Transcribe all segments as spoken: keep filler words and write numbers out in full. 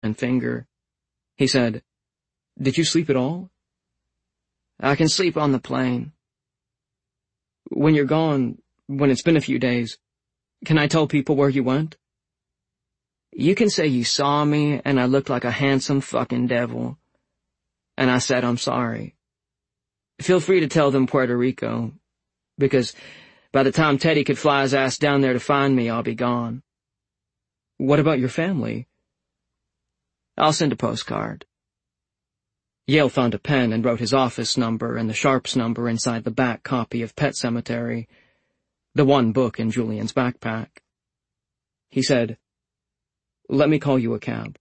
and finger. He said, "Did you sleep at all?" "I can sleep on the plane." "When you're gone, when it's been a few days, can I tell people where you went?" "You can say you saw me and I looked like a handsome fucking devil. And I said I'm sorry. Feel free to tell them Puerto Rico, because by the time Teddy could fly his ass down there to find me, I'll be gone." "What about your family?" "I'll send a postcard." Yale found a pen and wrote his office number and the Sharps number inside the back copy of Pet Sematary, the one book in Julian's backpack. He said, "Let me call you a cab."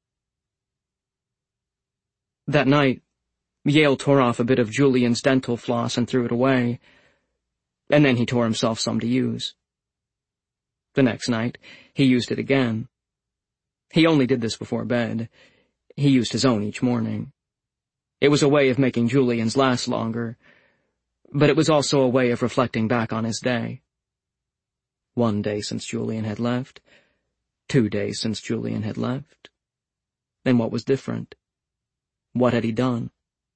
That night, Yale tore off a bit of Julian's dental floss and threw it away, and then he tore himself some to use. The next night, he used it again. He only did this before bed. He used his own each morning. It was a way of making Julian's last longer, but it was also a way of reflecting back on his day. One day since Julian had left, two days since Julian had left. And what was different? What had he done?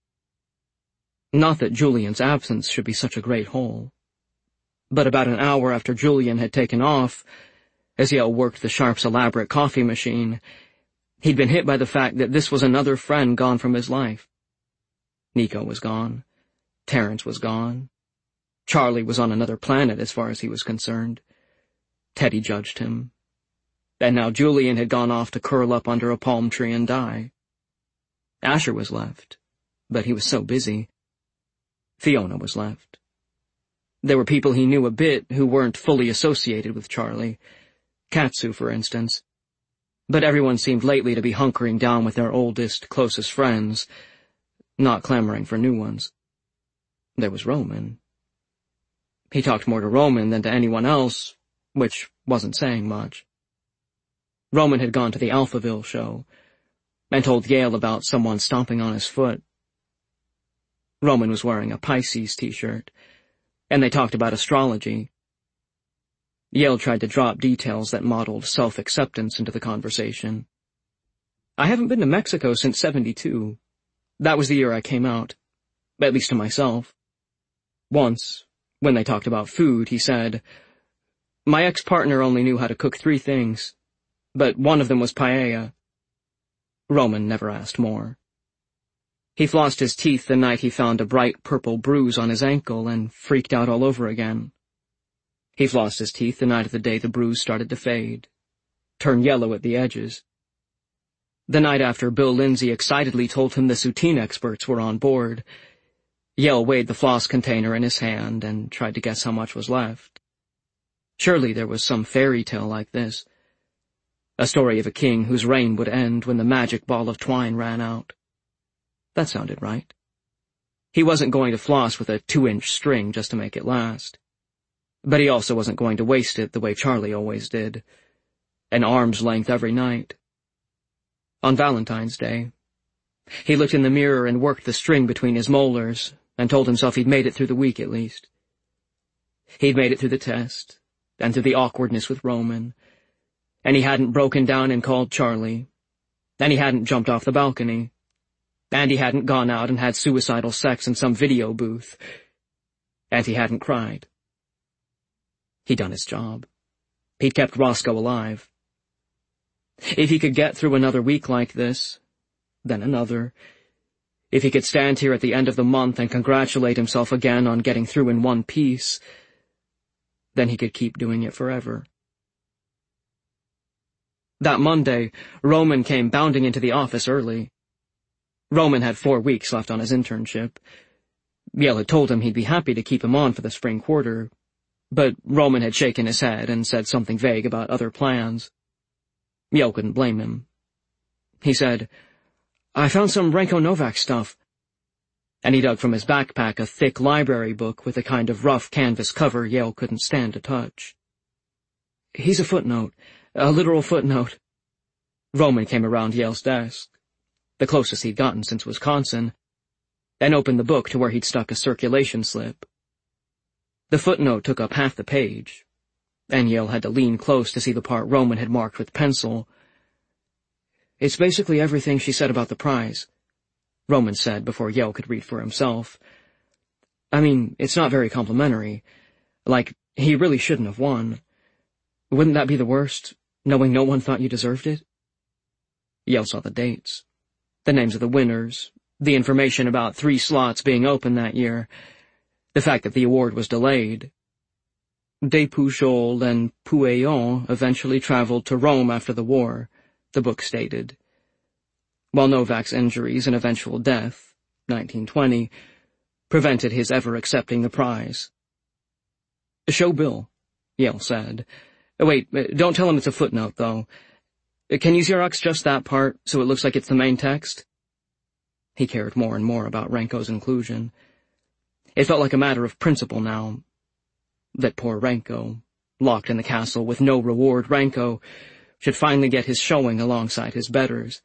Not that Julian's absence should be such a great hole, but about an hour after Julian had taken off, as Yale worked the Sharps' elaborate coffee machine, he'd been hit by the fact that this was another friend gone from his life. Nico was gone. Terrence was gone. Charlie was on another planet as far as he was concerned. Teddy judged him. And now Julian had gone off to curl up under a palm tree and die. Asher was left, but he was so busy. Fiona was left. There were people he knew a bit who weren't fully associated with Charlie. Katsu, for instance. But everyone seemed lately to be hunkering down with their oldest, closest friends, not clamoring for new ones. There was Roman. He talked more to Roman than to anyone else, which wasn't saying much. Roman had gone to the Alphaville show, and told Yale about someone stomping on his foot. Roman was wearing a Pisces t-shirt, and they talked about astrology. Yale tried to drop details that modeled self-acceptance into the conversation. "I haven't been to Mexico since seventy-two. That was the year I came out, at least to myself." Once, when they talked about food, he said, "My ex-partner only knew how to cook three things, but one of them was paella." Roman never asked more. He flossed his teeth the night he found a bright purple bruise on his ankle and freaked out all over again. He flossed his teeth the night of the day the bruise started to fade, turn yellow at the edges. The night after Bill Lindsay excitedly told him the Soutine experts were on board, Yale weighed the floss container in his hand and tried to guess how much was left. Surely there was some fairy tale like this. A story of a king whose reign would end when the magic ball of twine ran out. That sounded right. He wasn't going to floss with a two-inch string just to make it last. But he also wasn't going to waste it the way Charlie always did, an arm's length every night. On Valentine's Day, he looked in the mirror and worked the string between his molars and told himself he'd made it through the week at least. He'd made it through the test, and through the awkwardness with Roman, and he hadn't broken down and called Charlie, and he hadn't jumped off the balcony, and he hadn't gone out and had suicidal sex in some video booth, and he hadn't cried. He'd done his job. He'd kept Roscoe alive. If he could get through another week like this, then another, if he could stand here at the end of the month and congratulate himself again on getting through in one piece, then he could keep doing it forever. That Monday, Roman came bounding into the office early. Roman had four weeks left on his internship. Yale had told him he'd be happy to keep him on for the spring quarter, but Roman had shaken his head and said something vague about other plans. Yale couldn't blame him. He said, "I found some Renko Novak stuff," and he dug from his backpack a thick library book with a kind of rough canvas cover Yale couldn't stand to touch. "He's a footnote, a literal footnote." Roman came around Yale's desk, the closest he'd gotten since Wisconsin, and opened the book to where he'd stuck a circulation slip. The footnote took up half the page, and Yale had to lean close to see the part Roman had marked with pencil. It's basically everything she said about the prize, Roman said before Yale could read for himself. I mean, it's not very complimentary. Like, he really shouldn't have won. Wouldn't that be the worst, knowing no one thought you deserved it? Yale saw the dates, the names of the winners, the information about three slots being open that year, the fact that the award was delayed. Despouchols and Pouillon eventually traveled to Rome after the war, the book stated, while Novak's injuries and eventual death, nineteen twenty, prevented his ever accepting the prize. Show Bill, Yale said. Wait, don't tell him it's a footnote, though. Can you Xerox just that part, so it looks like it's the main text? He cared more and more about Renko's inclusion. It felt like a matter of principle now. That poor Renko, locked in the castle with no reward, Renko, should finally get his showing alongside his betters.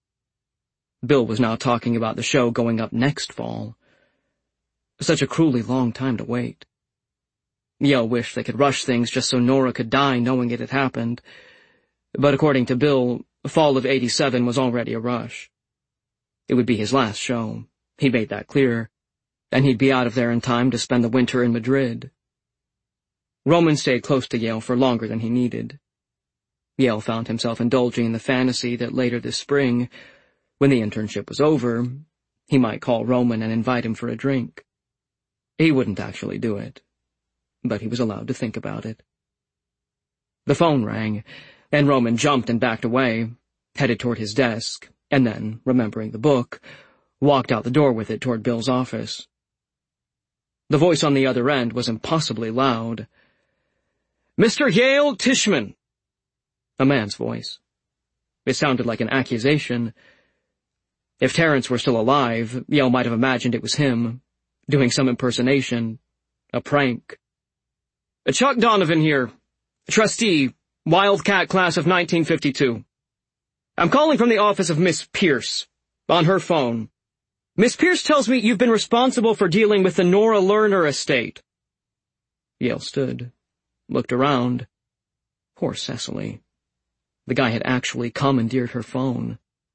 Bill was now talking about the show going up next fall. Such a cruelly long time to wait. Yale wished they could rush things just so Nora could die knowing it had happened. But according to Bill, fall of eighty-seven was already a rush. It would be his last show, he made that clear, and he'd be out of there in time to spend the winter in Madrid. Roman stayed close to Yale for longer than he needed. Yale found himself indulging in the fantasy that later this spring, when the internship was over, he might call Roman and invite him for a drink. He wouldn't actually do it, but he was allowed to think about it. The phone rang, and Roman jumped and backed away, headed toward his desk, and then, remembering the book, walked out the door with it toward Bill's office. The voice on the other end was impossibly loud. "Mister Yale Tishman!" A man's voice. It sounded like an accusation. If Terrence were still alive, Yale might have imagined it was him, doing some impersonation, a prank. "Chuck Donovan here, trustee, Wildcat class of nineteen fifty-two. I'm calling from the office of Miss Pierce, on her phone. Miss Pierce tells me you've been responsible for dealing with the Nora Lerner estate." Yale stood, looked around. Poor Cecily. The guy had actually commandeered her phone.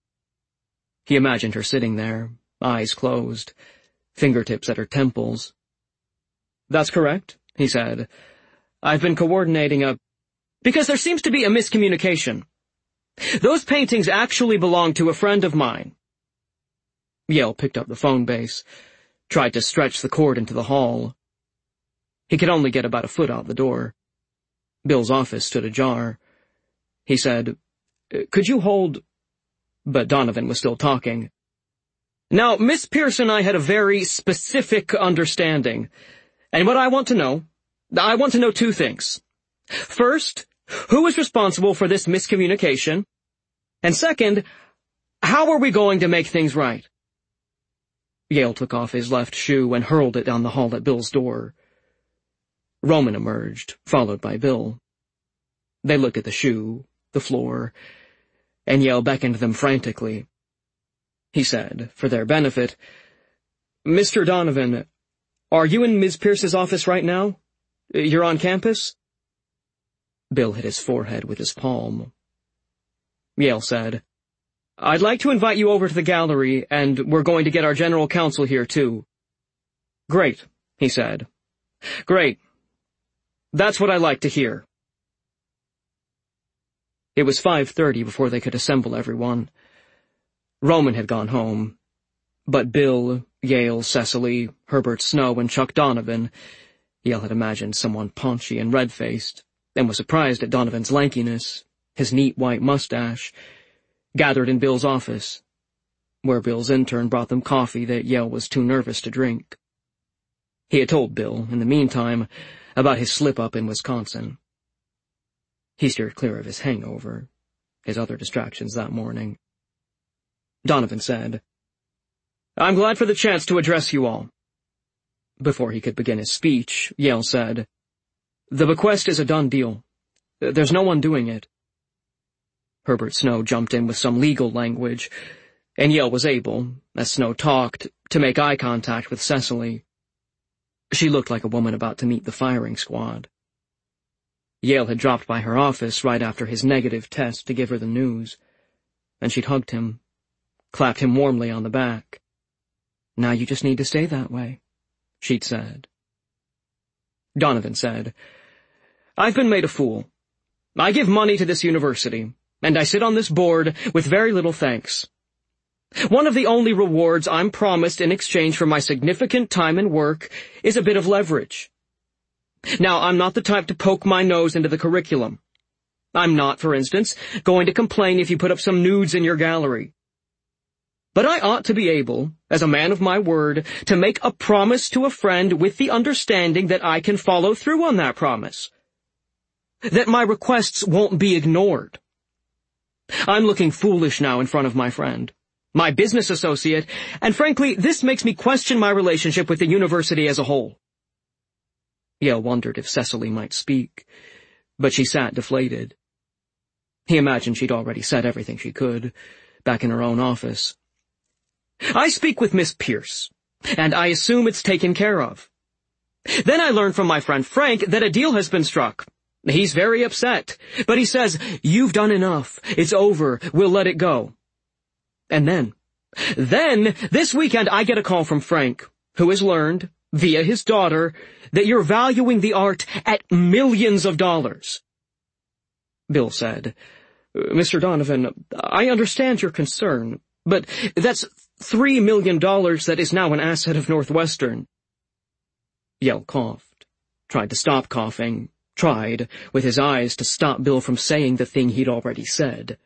He imagined her sitting there, eyes closed, fingertips at her temples. "That's correct," he said. "I've been coordinating a... because there seems to be a miscommunication. Those paintings actually belong to a friend of mine." Yale picked up the phone base, tried to stretch the cord into the hall. He could only get about a foot out the door. Bill's office stood ajar. He said, "Could you hold—" But Donovan was still talking. "Now, Miss Pierce and I had a very specific understanding, and what I want to know, I want to know two things. First, who is responsible for this miscommunication? And second, how are we going to make things right?" Yale took off his left shoe and hurled it down the hall at Bill's door. Roman emerged, followed by Bill. They looked at the shoe, the floor, and Yale beckoned them frantically. He said, for their benefit, "Mister Donovan, are you in Miss Pierce's office right now? You're on campus?" Bill hit his forehead with his palm. Yale said, "I'd like to invite you over to the gallery, and we're going to get our general counsel here, too." "Great," he said. "Great. That's what I like to hear." It was five thirty before they could assemble everyone. Roman had gone home, but Bill, Yale, Cecily, Herbert Snow, and Chuck Donovan, Yale had imagined someone paunchy and red-faced, and was surprised at Donovan's lankiness, his neat white mustache, gathered in Bill's office, where Bill's intern brought them coffee that Yale was too nervous to drink. He had told Bill, in the meantime, about his slip-up in Wisconsin. He steered clear of his hangover, his other distractions that morning. Donovan said, "I'm glad for the chance to address you all." Before he could begin his speech, Yale said, "The bequest is a done deal. There's no one doing it." Herbert Snow jumped in with some legal language, and Yale was able, as Snow talked, to make eye contact with Cecily. She looked like a woman about to meet the firing squad. Yale had dropped by her office right after his negative test to give her the news, and she'd hugged him, clapped him warmly on the back. "Now you just need to stay that way," she'd said. Donovan said, "I've been made a fool. I give money to this university, and I sit on this board with very little thanks. One of the only rewards I'm promised in exchange for my significant time and work is a bit of leverage. Now, I'm not the type to poke my nose into the curriculum. I'm not, for instance, going to complain if you put up some nudes in your gallery. But I ought to be able, as a man of my word, to make a promise to a friend with the understanding that I can follow through on that promise. That my requests won't be ignored. I'm looking foolish now in front of my friend, my business associate, and frankly, this makes me question my relationship with the university as a whole." Yale wondered if Cecily might speak, but she sat deflated. He imagined she'd already said everything she could, back in her own office. "I speak with Miss Pierce, and I assume it's taken care of. Then I learn from my friend Frank that a deal has been struck. He's very upset, but he says, 'You've done enough. It's over. We'll let it go.' And then, then, this weekend I get a call from Frank, who has learned, via his daughter, that you're valuing the art at millions of dollars." Bill said, "Mister Donovan, I understand your concern, but that's three million dollars that is now an asset of Northwestern." Yale coughed, tried to stop coughing, tried, with his eyes, to stop Bill from saying the thing he'd already said.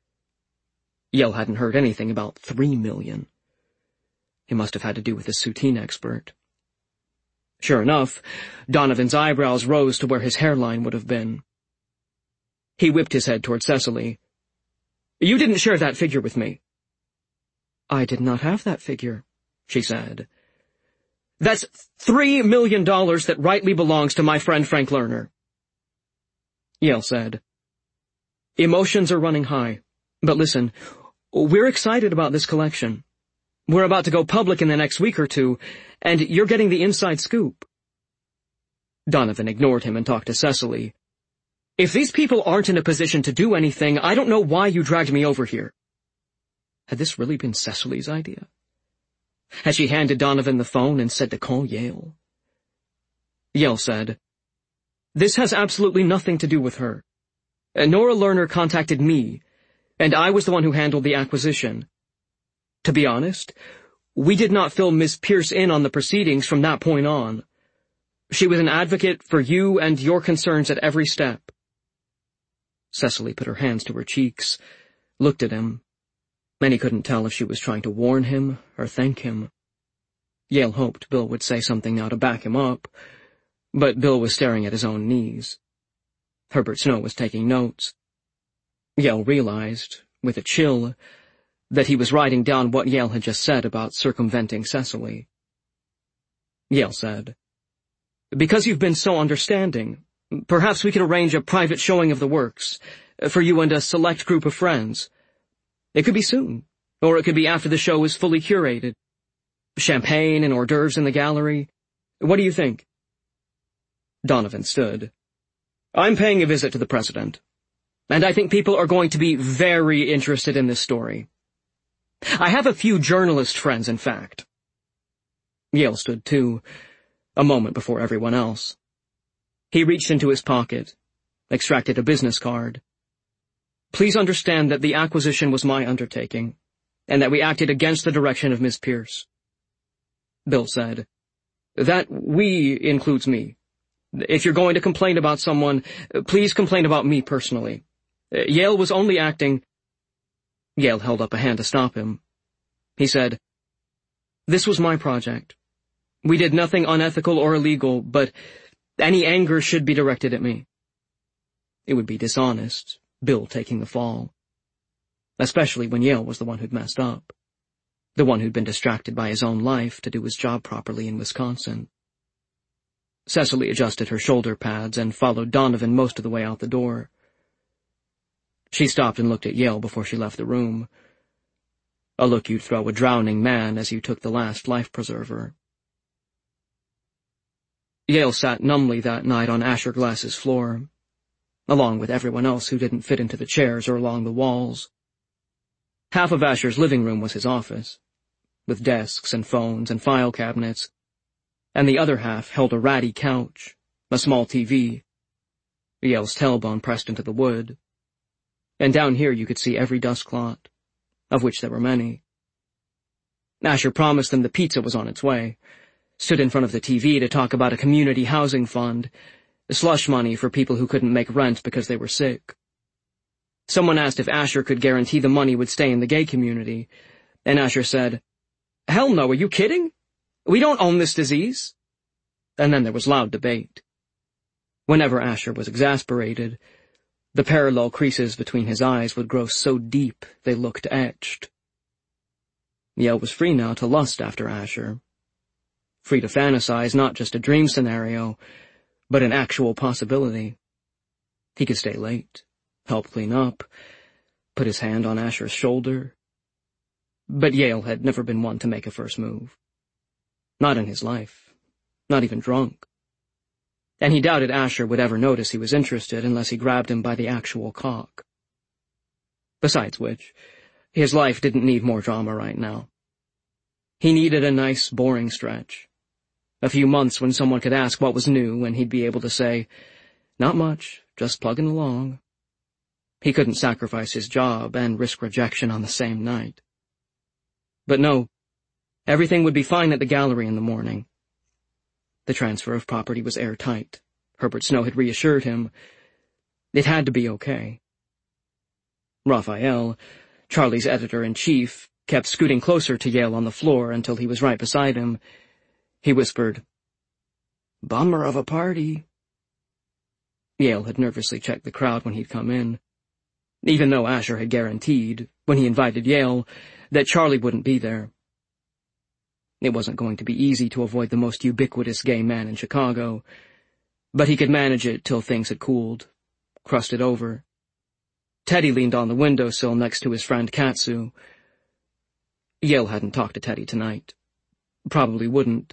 Yale hadn't heard anything about three million. It must have had to do with the Soutine expert. Sure enough, Donovan's eyebrows rose to where his hairline would have been. He whipped his head toward Cecily. "You didn't share that figure with me." "I did not have that figure," she said. "That's three million dollars that rightly belongs to my friend Frank Lerner." Yale said, "Emotions are running high, but listen, we're excited about this collection. We're about to go public in the next week or two, and you're getting the inside scoop." Donovan ignored him and talked to Cecily. "If these people aren't in a position to do anything, I don't know why you dragged me over here." Had this really been Cecily's idea? Had she handed Donovan the phone and said to call Yale? Yale said, "This has absolutely nothing to do with her. Nora Lerner contacted me, and I was the one who handled the acquisition. To be honest, we did not fill Miss Pierce in on the proceedings from that point on. She was an advocate for you and your concerns at every step." Cecily put her hands to her cheeks, looked at him, and he couldn't tell if she was trying to warn him or thank him. Yale hoped Bill would say something now to back him up, but Bill was staring at his own knees. Herbert Snow was taking notes. Yale realized, with a chill, that he was writing down what Yale had just said about circumventing Cecily. Yale said, "Because you've been so understanding, perhaps we could arrange a private showing of the works, for you and a select group of friends. It could be soon, or it could be after the show is fully curated. Champagne and hors d'oeuvres in the gallery. What do you think?" Donovan stood. "I'm paying a visit to the president, and I think people are going to be very interested in this story. I have a few journalist friends, in fact." Yale stood too, a moment before everyone else. He reached into his pocket, extracted a business card. "Please understand that the acquisition was my undertaking, and that we acted against the direction of Miss Pierce." Bill said, "That we includes me. If you're going to complain about someone, please complain about me personally. Yale was only acting—" Yale held up a hand to stop him. He said, "This was my project. We did nothing unethical or illegal, but any anger should be directed at me. It would be dishonest, Bill taking the fall. Especially when Yale was the one who'd messed up. The one who'd been distracted by his own life to do his job properly in Wisconsin." Cecily adjusted her shoulder pads and followed Donovan most of the way out the door. She stopped and looked at Yale before she left the room. A look you'd throw a drowning man as you took the last life-preserver. Yale sat numbly that night on Asher Glass's floor, along with everyone else who didn't fit into the chairs or along the walls. Half of Asher's living room was his office, with desks and phones and file cabinets, and the other half held a ratty couch, a small T V, Yale's tailbone pressed into the wood, and down here you could see every dust clot, of which there were many. Asher promised them the pizza was on its way, stood in front of the T V to talk about a community housing fund, slush money for people who couldn't make rent because they were sick. Someone asked if Asher could guarantee the money would stay in the gay community, and Asher said, "Hell no, are you kidding? We don't own this disease." And then there was loud debate. Whenever Asher was exasperated, the parallel creases between his eyes would grow so deep they looked etched. Yale was free now to lust after Asher. Free to fantasize not just a dream scenario, but an actual possibility. He could stay late, help clean up, put his hand on Asher's shoulder. But Yale had never been one to make a first move. Not in his life. Not even drunk. And he doubted Asher would ever notice he was interested unless he grabbed him by the actual cock. Besides which, his life didn't need more drama right now. He needed a nice, boring stretch. A few months when someone could ask what was new and he'd be able to say, "Not much, just plugging along." He couldn't sacrifice his job and risk rejection on the same night. But no, everything would be fine at the gallery in the morning. The transfer of property was airtight. Herbert Snow had reassured him. It had to be okay. Raphael, Charlie's editor-in-chief, kept scooting closer to Yale on the floor until he was right beside him. He whispered, "Bummer of a party." Yale had nervously checked the crowd when he'd come in, even though Asher had guaranteed, when he invited Yale, that Charlie wouldn't be there. It wasn't going to be easy to avoid the most ubiquitous gay man in Chicago, but he could manage it till things had cooled, crusted over. Teddy leaned on the windowsill next to his friend Katsu. Yale hadn't talked to Teddy tonight. Probably wouldn't.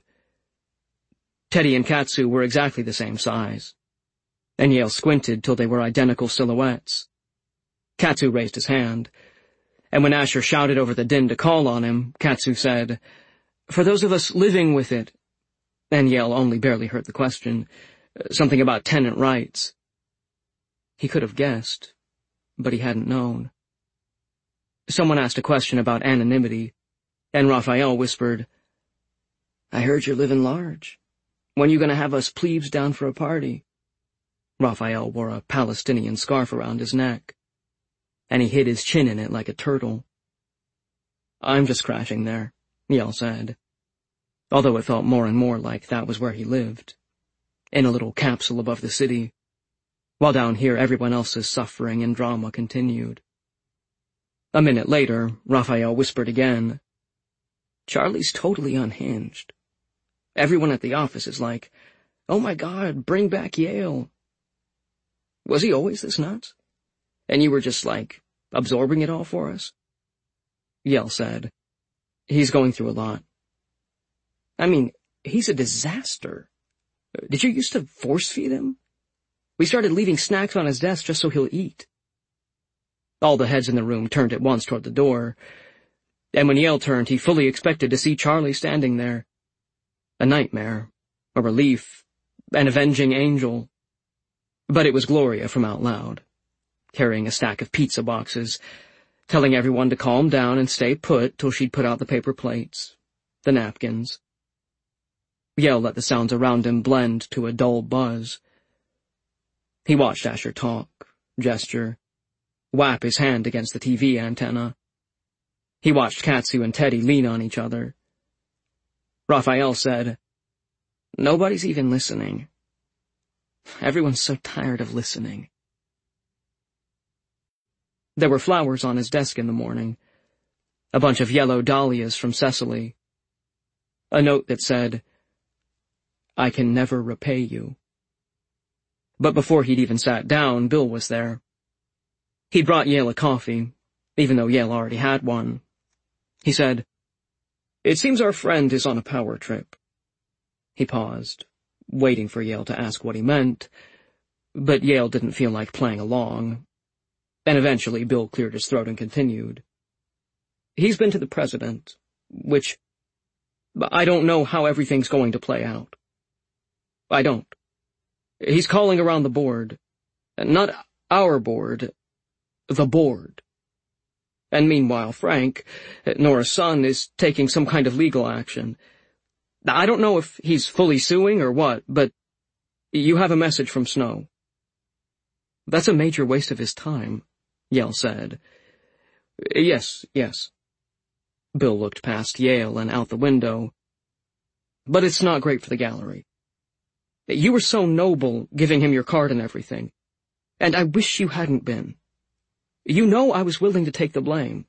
Teddy and Katsu were exactly the same size, and Yale squinted till they were identical silhouettes. Katsu raised his hand, and when Asher shouted over the din to call on him, Katsu said, "For those of us living with it," and Yale only barely heard the question, something about tenant rights. He could have guessed, but he hadn't known. Someone asked a question about anonymity, and Raphael whispered, "I heard you're living large. When you gonna have us plebes down for a party?" Raphael wore a Palestinian scarf around his neck, and he hid his chin in it like a turtle. "I'm just crashing there," Yale said, although it felt more and more like that was where he lived, in a little capsule above the city, while down here everyone else's suffering and drama continued. A minute later, Raphael whispered again, "Charlie's totally unhinged. Everyone at the office is like, 'Oh my God, bring back Yale.' Was he always this nuts? And you were just, like, absorbing it all for us?" Yale said, "He's going through a lot. I mean, he's a disaster. Did you used to force-feed him? We started leaving snacks on his desk just so he'll eat." All the heads in the room turned at once toward the door, and when Yale turned, he fully expected to see Charlie standing there. A nightmare, a relief, an avenging angel. But it was Gloria from Out Loud, carrying a stack of pizza boxes, telling everyone to calm down and stay put till she'd put out the paper plates, the napkins. Yale let the sounds around him blend to a dull buzz. He watched Asher talk, gesture, whap his hand against the T V antenna. He watched Katsu and Teddy lean on each other. Raphael said, "Nobody's even listening. Everyone's so tired of listening." There were flowers on his desk in the morning, a bunch of yellow dahlias from Cecily, a note that said, "I can never repay you." But before he'd even sat down, Bill was there. He'd brought Yale a coffee, even though Yale already had one. He said, "It seems our friend is on a power trip." He paused, waiting for Yale to ask what he meant, but Yale didn't feel like playing along, and eventually Bill cleared his throat and continued. He's been to the president, which... I don't know how everything's going to play out. I don't. He's calling around the board. Not our board, the board. And meanwhile, Frank, Nora's son, is taking some kind of legal action. I don't know if he's fully suing or what, but you have a message from Snow. That's a major waste of his time, Yale said. Yes, yes. Bill looked past Yale and out the window. But it's not great for the gallery. You were so noble, giving him your card and everything. And I wish you hadn't been. You know I was willing to take the blame.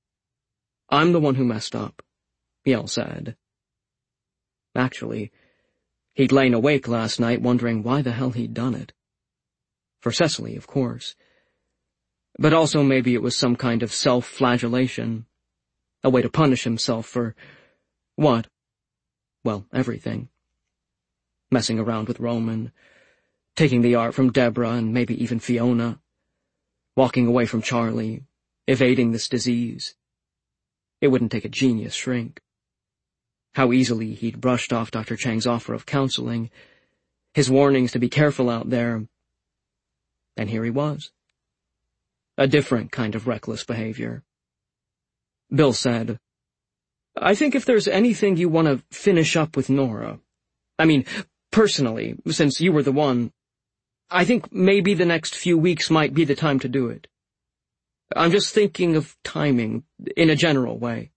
I'm the one who messed up, Yale said. Actually, he'd lain awake last night wondering why the hell he'd done it. For Cecily, of course. But also maybe it was some kind of self-flagellation. A way to punish himself for... what? Well, everything. Messing around with Roman, taking the art from Deborah and maybe even Fiona, walking away from Charlie, evading this disease. It wouldn't take a genius shrink. How easily he'd brushed off Doctor Chang's offer of counseling, his warnings to be careful out there, and here he was. A different kind of reckless behavior. Bill said, I think if there's anything you want to finish up with Nora, I mean, personally, since you were the one, I think maybe the next few weeks might be the time to do it. I'm just thinking of timing, in a general way.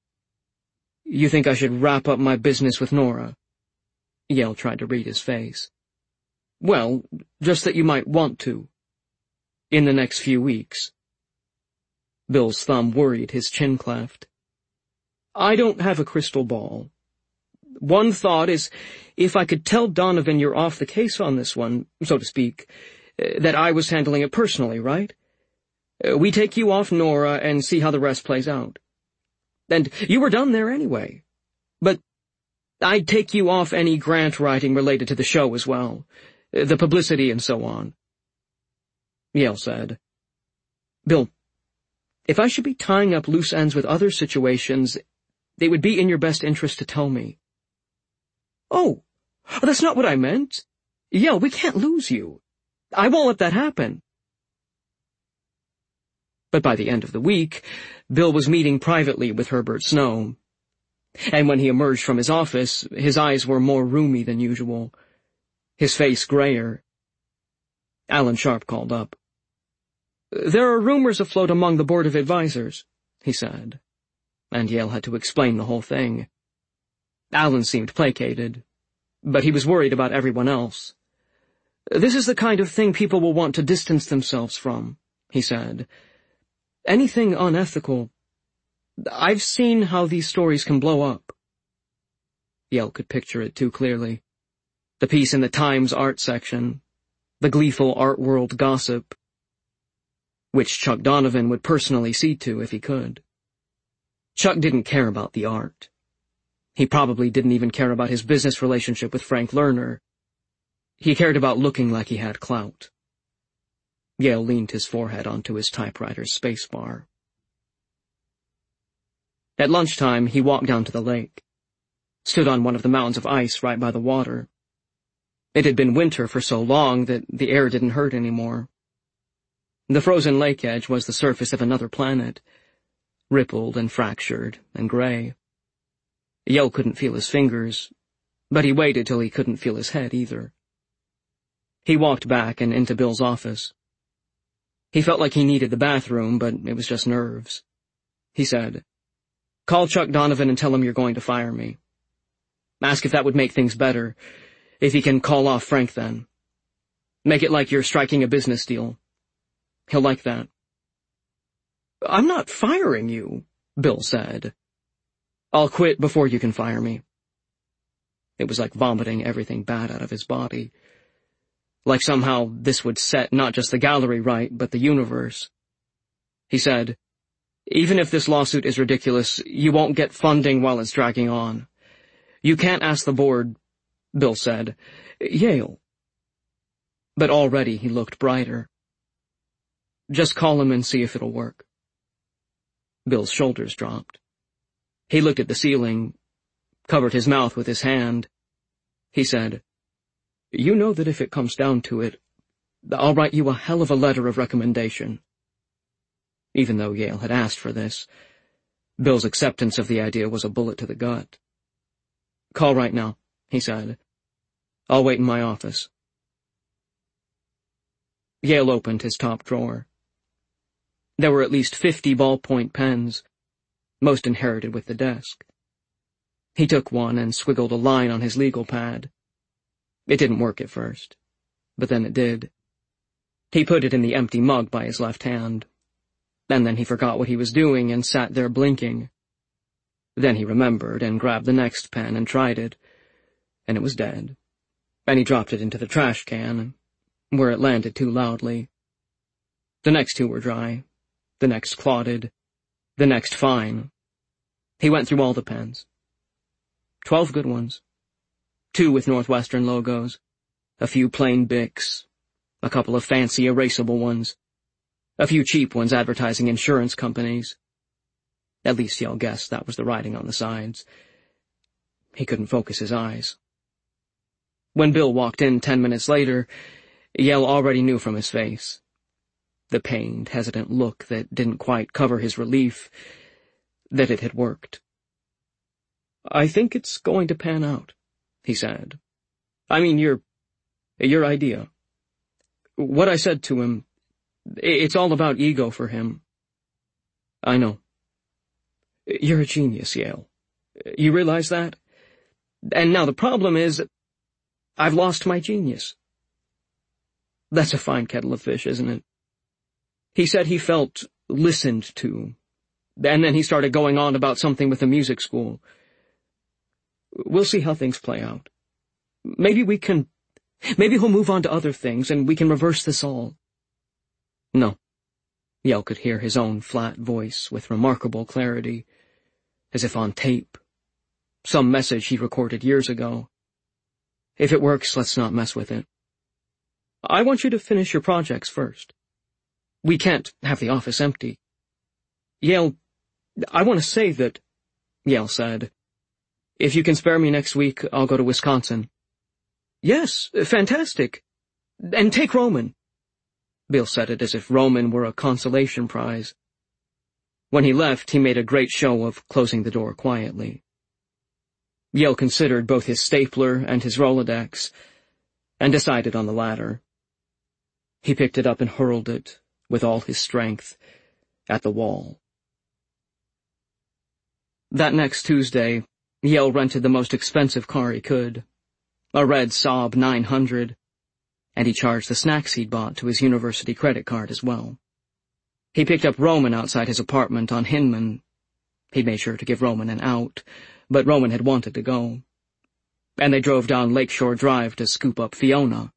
You think I should wrap up my business with Nora? Yale tried to read his face. Well, just that you might want to. In the next few weeks. Bill's thumb worried his chin cleft. I don't have a crystal ball. One thought is, if I could tell Donovan you're off the case on this one, so to speak, that I was handling it personally, right? We take you off Nora and see how the rest plays out. And you were done there anyway. But I'd take you off any grant writing related to the show as well, the publicity and so on. Yale said, Bill, if I should be tying up loose ends with other situations, it would be in your best interest to tell me. Oh, that's not what I meant. Yale, we can't lose you. I won't let that happen. But by the end of the week, Bill was meeting privately with Herbert Snow. And when he emerged from his office, his eyes were more rheumy than usual, his face grayer. Alan Sharp called up. There are rumors afloat among the Board of Advisors, he said, and Yale had to explain the whole thing. Alan seemed placated, but he was worried about everyone else. This is the kind of thing people will want to distance themselves from, he said. Anything unethical. I've seen how these stories can blow up. Yale could picture it too clearly. The piece in the Times art section, the gleeful art world gossip, which Chuck Donovan would personally see to if he could. Chuck didn't care about the art. He probably didn't even care about his business relationship with Frank Lerner. He cared about looking like he had clout. Yale leaned his forehead onto his typewriter's spacebar. At lunchtime, he walked down to the lake, stood on one of the mounds of ice right by the water. It had been winter for so long that the air didn't hurt anymore. The frozen lake edge was the surface of another planet, rippled and fractured and gray. Yale couldn't feel his fingers, but he waited till he couldn't feel his head either. He walked back and into Bill's office. He felt like he needed the bathroom, but it was just nerves. He said, Call Chuck Donovan and tell him you're going to fire me. Ask if that would make things better, if he can call off Frank then. Make it like you're striking a business deal. He'll like that. I'm not firing you, Bill said. I'll quit before you can fire me. It was like vomiting everything bad out of his body. Like somehow this would set not just the gallery right, but the universe. He said, Even if this lawsuit is ridiculous, you won't get funding while it's dragging on. You can't ask the board, Bill said. Yale. But already he looked brighter. Just call him and see if it'll work. Bill's shoulders dropped. He looked at the ceiling, covered his mouth with his hand. He said, "You know that if it comes down to it, I'll write you a hell of a letter of recommendation." Even though Yale had asked for this, Bill's acceptance of the idea was a bullet to the gut. "Call right now," he said. "I'll wait in my office." Yale opened his top drawer. There were at least fifty ballpoint pens, most inherited with the desk. He took one and squiggled a line on his legal pad. It didn't work at first, but then it did. He put it in the empty mug by his left hand, and then he forgot what he was doing and sat there blinking. Then he remembered and grabbed the next pen and tried it, and it was dead, and he dropped it into the trash can, where it landed too loudly. The next two were dry, the next clotted, the next fine. He went through all the pens. Twelve good ones. Two with Northwestern logos, a few plain Bics, a couple of fancy erasable ones, a few cheap ones advertising insurance companies. At least Yale guessed that was the writing on the sides. He couldn't focus his eyes. When Bill walked in ten minutes later, Yale already knew from his face, the pained, hesitant look that didn't quite cover his relief, that it had worked. "I think it's going to pan out," he said. "I mean, your, your idea. What I said to him, it's all about ego for him." "I know. You're a genius, Yale. You realize that? And now the problem is, I've lost my genius." "That's a fine kettle of fish, isn't it?" He said he felt listened to, and then he started going on about something with the music school. "We'll see how things play out. Maybe we can... Maybe he'll move on to other things, and we can reverse this all." "No." Yale could hear his own flat voice with remarkable clarity, as if on tape. Some message he recorded years ago. "If it works, let's not mess with it. I want you to finish your projects first. We can't have the office empty. Yale, I want to say that," Yale said, "if you can spare me next week, I'll go to Wisconsin." "Yes, fantastic. And take Roman." Bill said it as if Roman were a consolation prize. When he left, he made a great show of closing the door quietly. Yale considered both his stapler and his Rolodex, and decided on the latter. He picked it up and hurled it, with all his strength, at the wall. That next Tuesday, Yale rented the most expensive car he could, a red Saab nine hundred, and he charged the snacks he'd bought to his university credit card as well. He picked up Roman outside his apartment on Hinman. He made sure to give Roman an out, but Roman had wanted to go. And they drove down Lakeshore Drive to scoop up Fiona.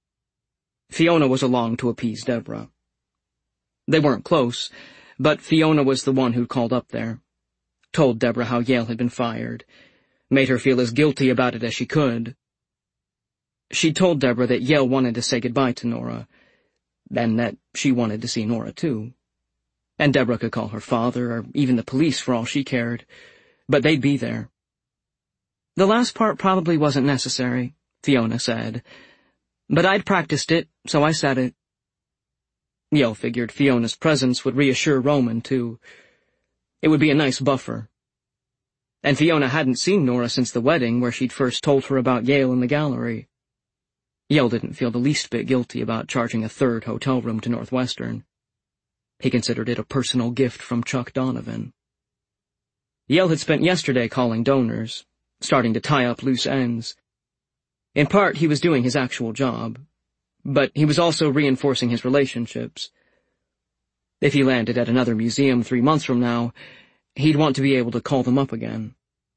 Fiona was along to appease Deborah. They weren't close, but Fiona was the one who'd called up there, told Deborah how Yale had been fired, made her feel as guilty about it as she could. She told Deborah that Yale wanted to say goodbye to Nora, and that she wanted to see Nora too. And Deborah could call her father, or even the police for all she cared, but they'd be there. "The last part probably wasn't necessary," Fiona said, "but I'd practiced it, so I said it." Yale figured Fiona's presence would reassure Roman, too. It would be a nice buffer. And Fiona hadn't seen Nora since the wedding, where she'd first told her about Yale in the gallery. Yale didn't feel the least bit guilty about charging a third hotel room to Northwestern. He considered it a personal gift from Chuck Donovan. Yale had spent yesterday calling donors, starting to tie up loose ends. In part, he was doing his actual job, but he was also reinforcing his relationships. If he landed at another museum three months from now, he'd want to be able to call them up again.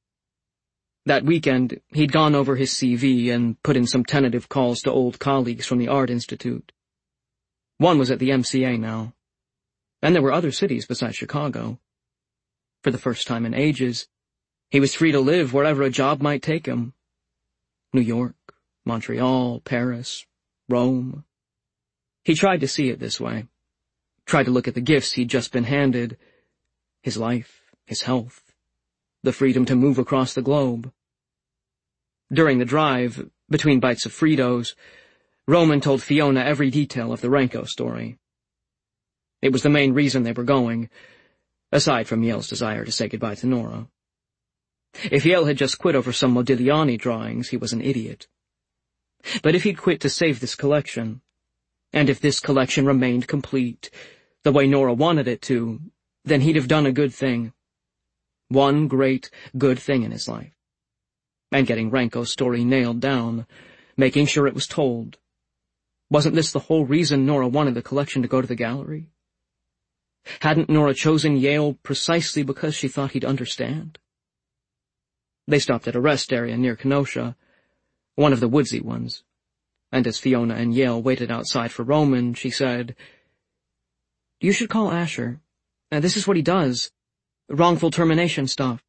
That weekend, he'd gone over his C V and put in some tentative calls to old colleagues from the Art Institute. One was at the M C A now, and there were other cities besides Chicago. For the first time in ages, he was free to live wherever a job might take him. New York, Montreal, Paris, Rome. He tried to see it this way, tried to look at the gifts he'd just been handed, his life, his health, the freedom to move across the globe. During the drive, between bites of Fritos, Roman told Fiona every detail of the Renko story. It was the main reason they were going, aside from Yale's desire to say goodbye to Nora. If Yale had just quit over some Modigliani drawings, he was an idiot. But if he'd quit to save this collection, and if this collection remained complete, the way Nora wanted it to, then he'd have done a good thing. One great, good thing in his life. And getting Renko's story nailed down, making sure it was told. Wasn't this the whole reason Nora wanted the collection to go to the gallery? Hadn't Nora chosen Yale precisely because she thought he'd understand? They stopped at a rest area near Kenosha, one of the woodsy ones, and as Fiona and Yale waited outside for Roman, she said, "You should call Asher. Uh, this is what he does. Wrongful termination stuff."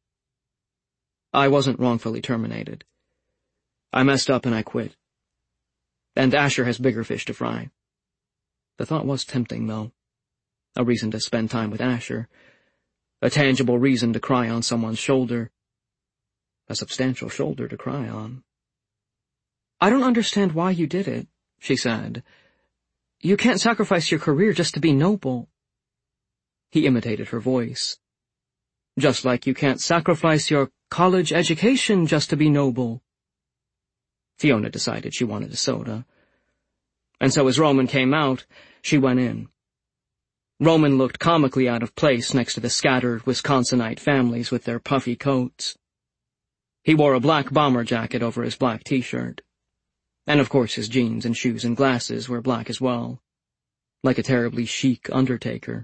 I wasn't wrongfully terminated. I messed up and I quit. And Asher has bigger fish to fry. The thought was tempting, though. A reason to spend time with Asher. A tangible reason to cry on someone's shoulder. A substantial shoulder to cry on. "I don't understand why you did it," she said. "You can't sacrifice your career just to be noble." He imitated her voice. "Just like you can't sacrifice your college education just to be noble." Fiona decided she wanted a soda. And so as Roman came out, she went in. Roman looked comically out of place next to the scattered Wisconsinite families with their puffy coats. He wore a black bomber jacket over his black t-shirt. And of course his jeans and shoes and glasses were black as well, like a terribly chic undertaker.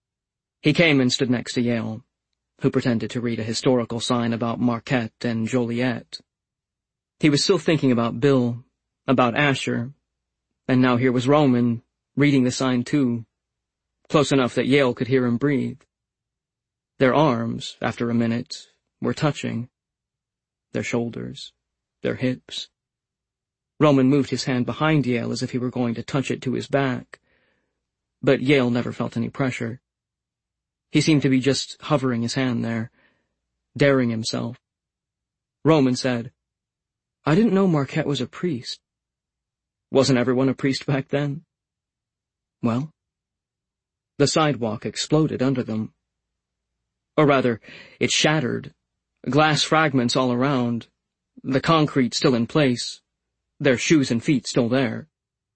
He came and stood next to Yale, who pretended to read a historical sign about Marquette and Joliet. He was still thinking about Bill, about Asher, and now here was Roman, reading the sign too, close enough that Yale could hear him breathe. Their arms, after a minute, were touching. Their shoulders, their hips. Roman moved his hand behind Yale as if he were going to touch it to his back, but Yale never felt any pressure. He seemed to be just hovering his hand there, daring himself. Roman said, "I didn't know Marquette was a priest." Wasn't everyone a priest back then? Well, the sidewalk exploded under them. Or rather, it shattered, glass fragments all around, the concrete still in place, their shoes and feet still there.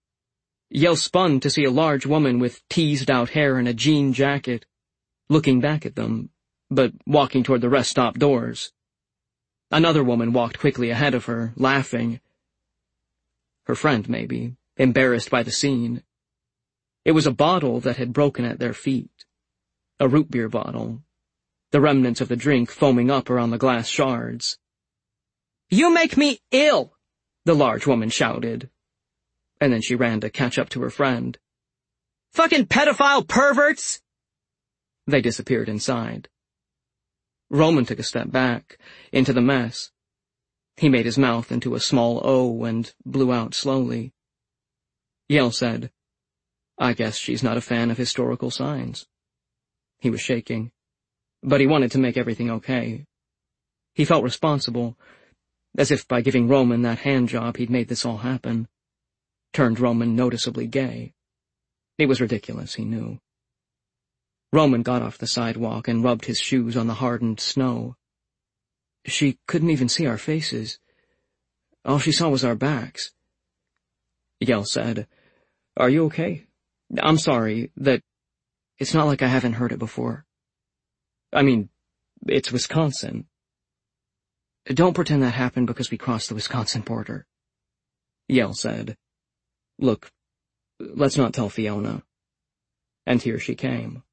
Yale spun to see a large woman with teased-out hair and a jean jacket, looking back at them, but walking toward the rest stop doors. Another woman walked quickly ahead of her, laughing. Her friend, maybe, embarrassed by the scene. It was a bottle that had broken at their feet. A root beer bottle. The remnants of the drink foaming up around the glass shards. "You make me ill!" the large woman shouted. And then she ran to catch up to her friend. "Fucking pedophile perverts!" They disappeared inside. Roman took a step back, into the mess. He made his mouth into a small O and blew out slowly. Yale said, "I guess she's not a fan of historical signs." He was shaking, but he wanted to make everything okay. He felt responsible, as if by giving Roman that hand job he'd made this all happen. Turned Roman noticeably gay. It was ridiculous, he knew. Roman got off the sidewalk and rubbed his shoes on the hardened snow. "She couldn't even see our faces. All she saw was our backs." Yale said, "Are you okay? I'm sorry, that... It's not like I haven't heard it before. I mean, it's Wisconsin. Don't pretend that happened because we crossed the Wisconsin border." Yale said, "Look, let's not tell Fiona." And here she came.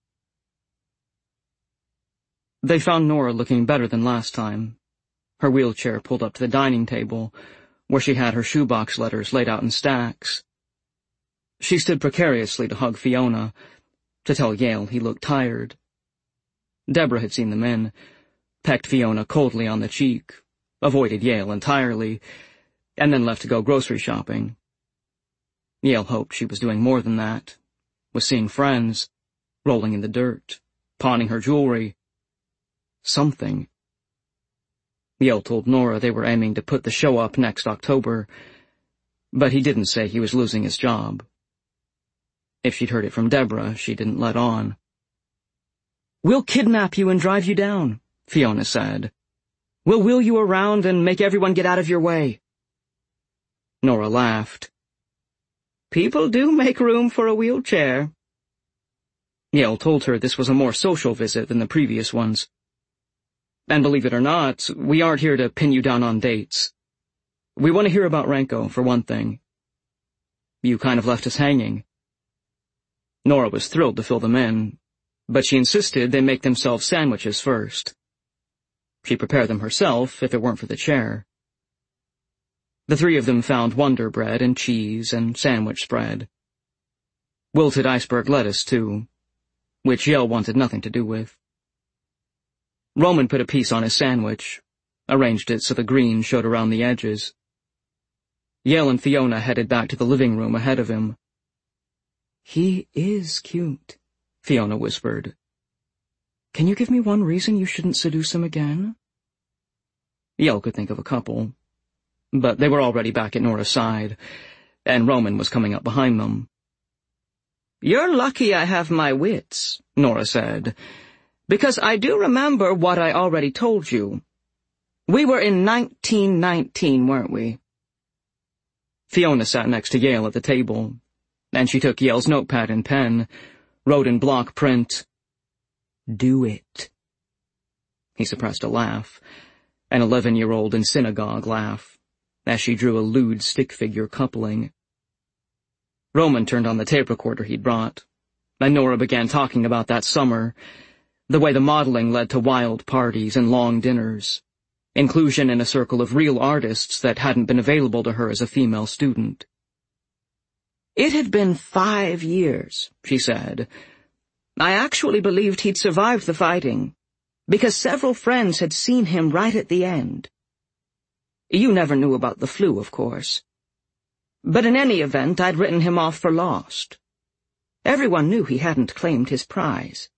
They found Nora looking better than last time, her wheelchair pulled up to the dining table, where she had her shoebox letters laid out in stacks. She stood precariously to hug Fiona, to tell Yale he looked tired. Deborah had seen them in, pecked Fiona coldly on the cheek, avoided Yale entirely, and then left to go grocery shopping. Yale hoped she was doing more than that, was seeing friends, rolling in the dirt, pawning her jewelry, something. Yale told Nora they were aiming to put the show up next October, but he didn't say he was losing his job. If she'd heard it from Deborah, she didn't let on. "We'll kidnap you and drive you down," Fiona said. "We'll wheel you around and make everyone get out of your way." Nora laughed. "People do make room for a wheelchair." Yale told her this was a more social visit than the previous ones. "And believe it or not, we aren't here to pin you down on dates. We want to hear about Renko, for one thing. You kind of left us hanging." Nora was thrilled to fill them in, but she insisted they make themselves sandwiches first. She'd prepare them herself if it weren't for the chair. The three of them found Wonder Bread and cheese and sandwich spread. Wilted iceberg lettuce, too, which Yale wanted nothing to do with. Roman put a piece on his sandwich, arranged it so the green showed around the edges. Yale and Fiona headed back to the living room ahead of him. "He is cute," Fiona whispered. "Can you give me one reason you shouldn't seduce him again?" Yale could think of a couple, but they were already back at Nora's side, and Roman was coming up behind them. "You're lucky I have my wits," Nora said, "because I do remember what I already told you. We were in nineteen nineteen, weren't we?" Fiona sat next to Yale at the table, and she took Yale's notepad and pen, wrote in block print, "Do it." He suppressed a laugh, an eleven-year-old in synagogue laugh, as she drew a lewd stick figure coupling. Roman turned on the tape recorder he'd brought, and Nora began talking about that summer, the way the modeling led to wild parties and long dinners, inclusion in a circle of real artists that hadn't been available to her as a female student. "It had been five years," she said. "I actually believed he'd survived the fighting, because several friends had seen him right at the end. You never knew about the flu, of course. But in any event, I'd written him off for lost. Everyone knew he hadn't claimed his prize."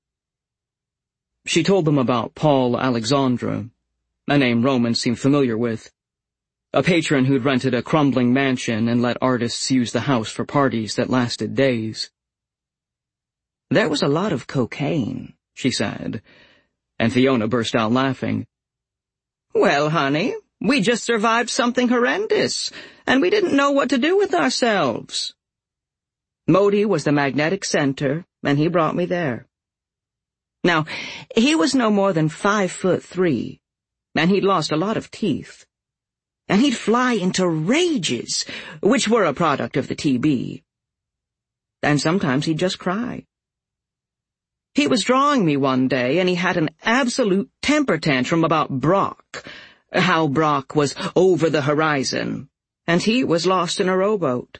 She told them about Paul Alexandra, a name Roman seemed familiar with, a patron who'd rented a crumbling mansion and let artists use the house for parties that lasted days. "There was a lot of cocaine," she said, and Fiona burst out laughing. "Well, honey, we just survived something horrendous, and we didn't know what to do with ourselves. Modi was the magnetic center, and he brought me there. Now, he was no more than five foot three, and he'd lost a lot of teeth. And he'd fly into rages, which were a product of the T B. And sometimes he'd just cry. He was drawing me one day, and he had an absolute temper tantrum about Brock, how Brock was over the horizon, and he was lost in a rowboat.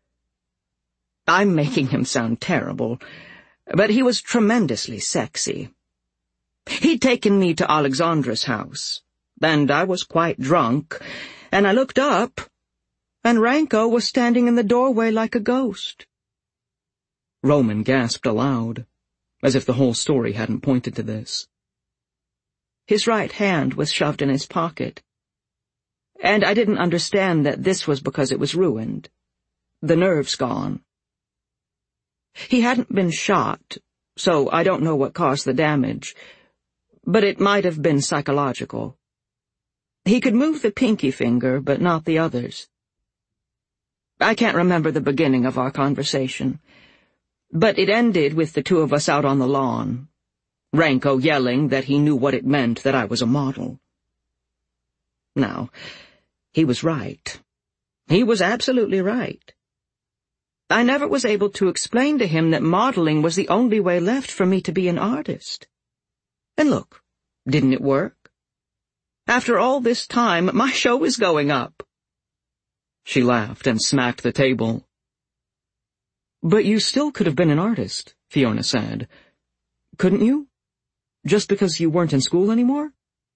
I'm making him sound terrible, but he was tremendously sexy. He'd taken me to Alexandra's house, and I was quite drunk, and I looked up, and Renko was standing in the doorway like a ghost." Roman gasped aloud, as if the whole story hadn't pointed to this. His right hand was shoved in his pocket, and I didn't understand that this was because it was ruined, the nerves gone. He hadn't been shot, so I don't know what caused the damage, but it might have been psychological. He could move the pinky finger, but not the others. I can't remember the beginning of our conversation, but it ended with the two of us out on the lawn, Renko yelling that he knew what it meant that I was a model. Now, he was right. He was absolutely right. I never was able to explain to him that modeling was the only way left for me to be an artist. And look, didn't it work? After all this time, my show is going up." She laughed and smacked the table. "But you still could have been an artist," Fiona said. "Couldn't you? Just because you weren't in school anymore?"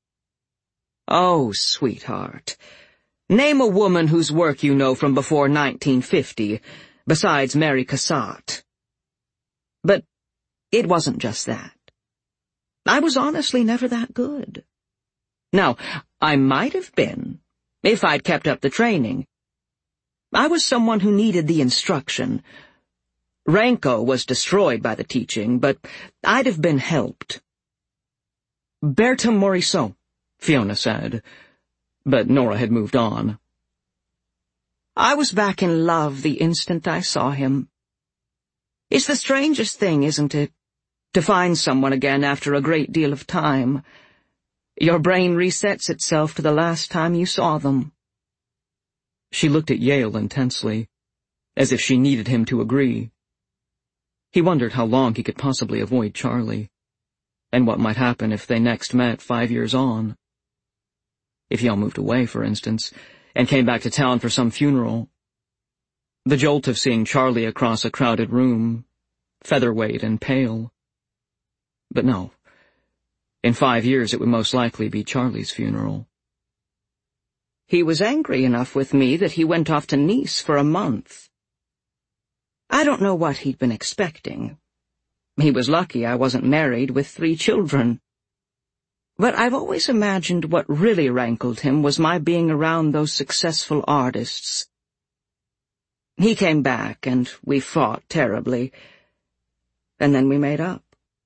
"Oh, sweetheart. Name a woman whose work you know from before nineteen fifty, besides Mary Cassatt." But it wasn't just that. I was honestly never that good. Now, I might have been, if I'd kept up the training. I was someone who needed the instruction. Renko was destroyed by the teaching, but I'd have been helped. Bertha Morisot, Fiona said, but Nora had moved on. I was back in love the instant I saw him. It's the strangest thing, isn't it, to find someone again after a great deal of time. Your brain resets itself to the last time you saw them. She looked at Yale intensely, as if she needed him to agree. He wondered how long he could possibly avoid Charlie, and what might happen if they next met five years on. If Yale moved away, for instance, and came back to town for some funeral. The jolt of seeing Charlie across a crowded room, featherweight and pale. But no. In five years it would most likely be Charlie's funeral. He was angry enough with me that he went off to Nice for a month. I don't know what he'd been expecting. He was lucky I wasn't married with three children. But I've always imagined what really rankled him was my being around those successful artists. He came back, and we fought terribly, and then we made up.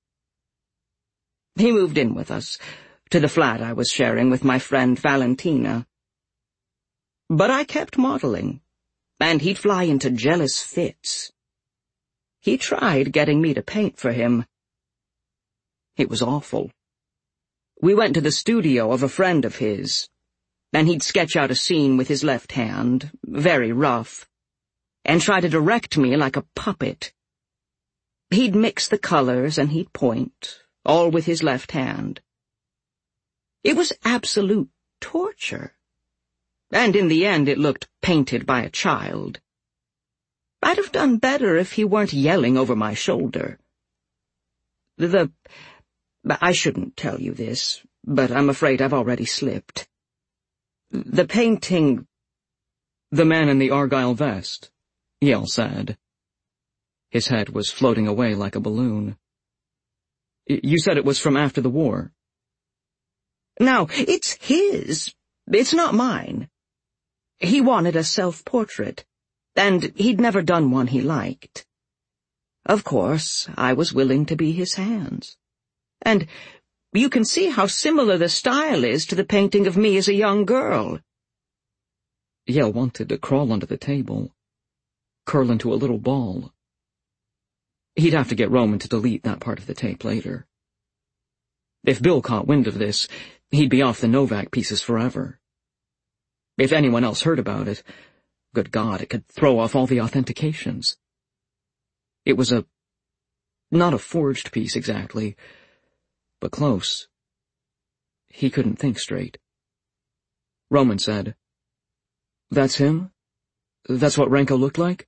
He moved in with us, to the flat I was sharing with my friend Valentina. But I kept modeling, and he'd fly into jealous fits. He tried getting me to paint for him. It was awful. We went to the studio of a friend of his, and he'd sketch out a scene with his left hand, very rough, and try to direct me like a puppet. He'd mix the colors and he'd point, all with his left hand. It was absolute torture, and in the end it looked painted by a child. I'd have done better if he weren't yelling over my shoulder. The... I shouldn't tell you this, but I'm afraid I've already slipped. The painting... The man in the Argyle vest, Yale said. His head was floating away like a balloon. You said it was from after the war. Now, it's his. It's not mine. He wanted a self-portrait, and he'd never done one he liked. Of course, I was willing to be his hands. And you can see how similar the style is to the painting of me as a young girl. Yale wanted to crawl under the table, curl into a little ball. He'd have to get Roman to delete that part of the tape later. If Bill caught wind of this, he'd be off the Novak pieces forever. If anyone else heard about it, good God, it could throw off all the authentications. It was a... not a forged piece exactly, but close. He couldn't think straight. Roman said, "That's him? That's what Renko looked like?"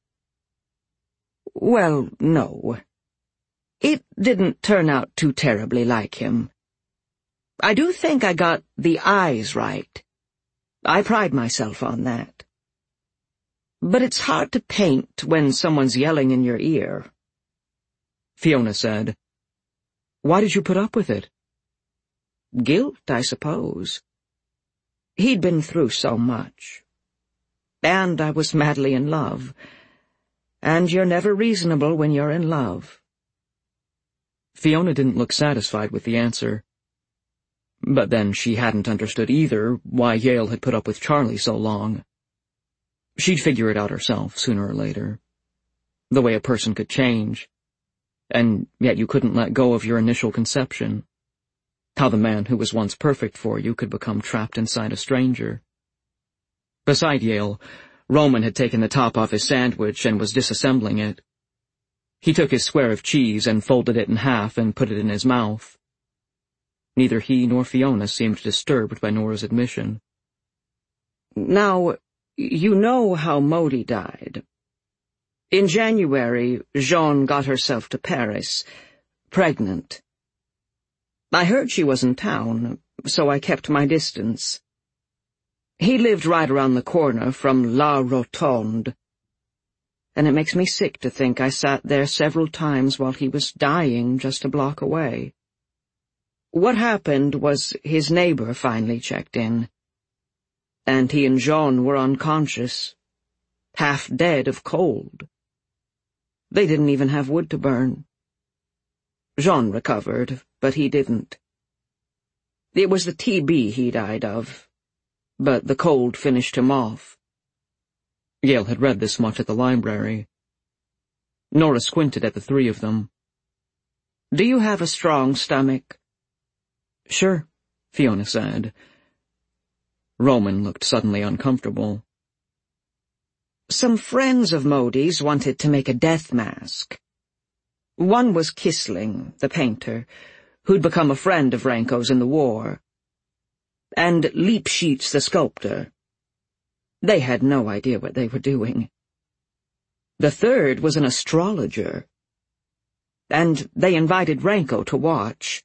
Well, no. It didn't turn out too terribly like him. I do think I got the eyes right. I pride myself on that. But it's hard to paint when someone's yelling in your ear. Fiona said, "Why did you put up with it?" Guilt, I suppose. He'd been through so much. And I was madly in love. And you're never reasonable when you're in love. Fiona didn't look satisfied with the answer. But then she hadn't understood either why Yale had put up with Charlie so long. She'd figure it out herself, sooner or later. The way a person could change. And yet you couldn't let go of your initial conception. How the man who was once perfect for you could become trapped inside a stranger. Beside Yale, Roman had taken the top off his sandwich and was disassembling it. He took his square of cheese and folded it in half and put it in his mouth. Neither he nor Fiona seemed disturbed by Nora's admission. Now, you know how Modi died. In January, Jeanne got herself to Paris, pregnant. I heard she was in town, so I kept my distance. He lived right around the corner from La Rotonde, and it makes me sick to think I sat there several times while he was dying just a block away. What happened was his neighbor finally checked in, and he and Jean were unconscious, half dead of cold. They didn't even have wood to burn. Jean recovered, but he didn't. It was the T B he died of, but the cold finished him off. Yale had read this much at the library. Nora squinted at the three of them. "Do you have a strong stomach?" "Sure," Fiona said. Roman looked suddenly uncomfortable. "Some friends of Modi's wanted to make a death mask. One was Kissling, the painter, who'd become a friend of Ranko's in the war, and Leapsheets, the sculptor. They had no idea what they were doing. The third was an astrologer, and they invited Ranko to watch.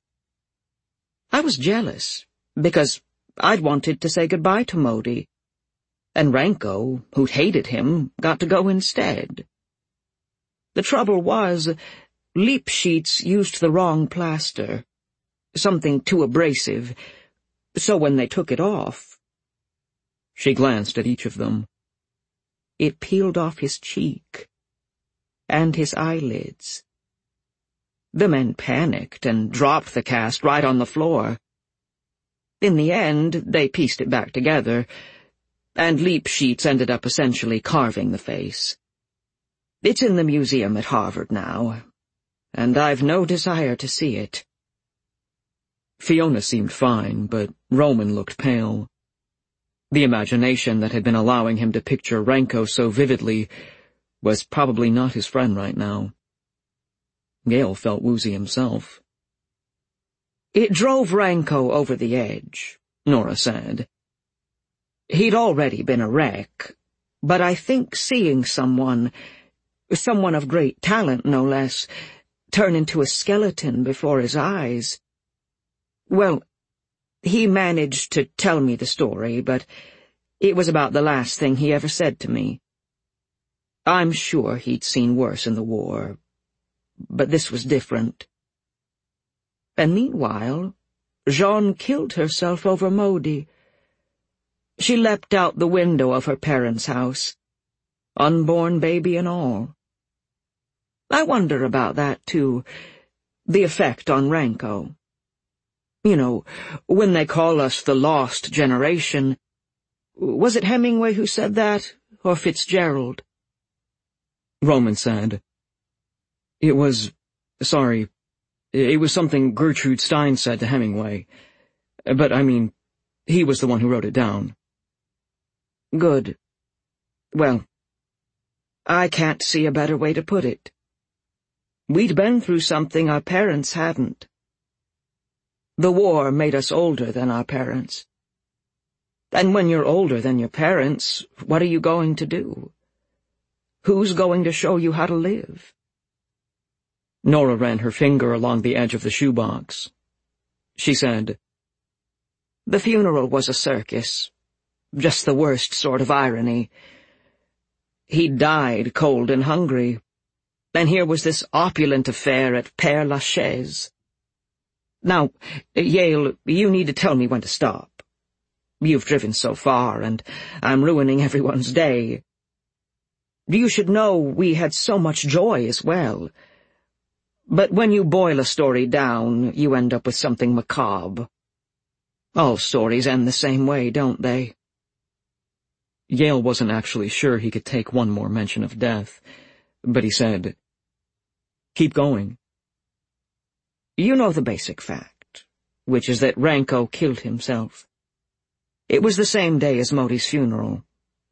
I was jealous, because I'd wanted to say goodbye to Modi, and Ranko, who'd hated him, got to go instead. The trouble was, Leapsheets used the wrong plaster, something too abrasive, so when they took it off—" She glanced at each of them. "It peeled off his cheek, and his eyelids. The men panicked and dropped the cast right on the floor. In the end, they pieced it back together, and Leapsheets ended up essentially carving the face. It's in the museum at Harvard now, and I've no desire to see it." Fiona seemed fine, but Roman looked pale. The imagination that had been allowing him to picture Ranko so vividly was probably not his friend right now. Yale felt woozy himself. "It drove Ranko over the edge," Nora said. "He'd already been a wreck, but I think seeing someone, someone of great talent no less, turn into a skeleton before his eyes— Well, he managed to tell me the story, but it was about the last thing he ever said to me. I'm sure he'd seen worse in the war, but this was different. And meanwhile, Jean killed herself over Modi. She leapt out the window of her parents' house, unborn baby and all. I wonder about that, too, the effect on Ranko. You know, when they call us the lost generation, was it Hemingway who said that, or Fitzgerald?" Roman said, "It was, sorry, it was something Gertrude Stein said to Hemingway. But, I mean, he was the one who wrote it down." "Good. Well, I can't see a better way to put it. We'd been through something our parents hadn't. The war made us older than our parents. And when you're older than your parents, what are you going to do? Who's going to show you how to live?" Nora ran her finger along the edge of the shoebox. She said, "The funeral was a circus, just the worst sort of irony. He died cold and hungry, and here was this opulent affair at Père Lachaise. Now, Yale, you need to tell me when to stop. You've driven so far, and I'm ruining everyone's day. You should know we had so much joy as well. But when you boil a story down, you end up with something macabre. All stories end the same way, don't they?" Yale wasn't actually sure he could take one more mention of death, but he said, "Keep going." "You know the basic fact, which is that Ranko killed himself. It was the same day as Modi's funeral.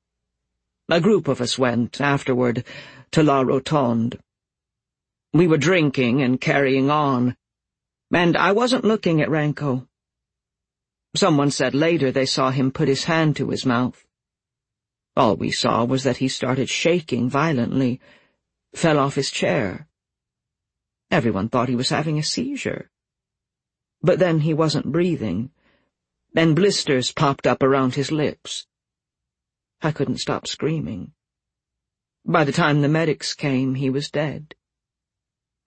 A group of us went, afterward, to La Rotonde. We were drinking and carrying on, and I wasn't looking at Ranko. Someone said later they saw him put his hand to his mouth. All we saw was that he started shaking violently, fell off his chair. Everyone thought he was having a seizure. But then he wasn't breathing, and blisters popped up around his lips. I couldn't stop screaming. By the time the medics came, he was dead.